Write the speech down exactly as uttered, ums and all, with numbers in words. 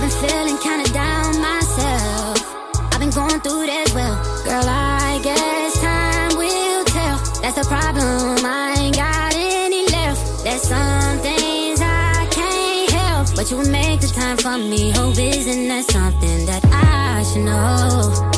I've been feeling kinda down myself. I've been going through that well. Girl, I guess time will tell. That's the problem, I ain't got any left. There's some things I can't help, but you make the time for me. Oh, isn't that something that I should know?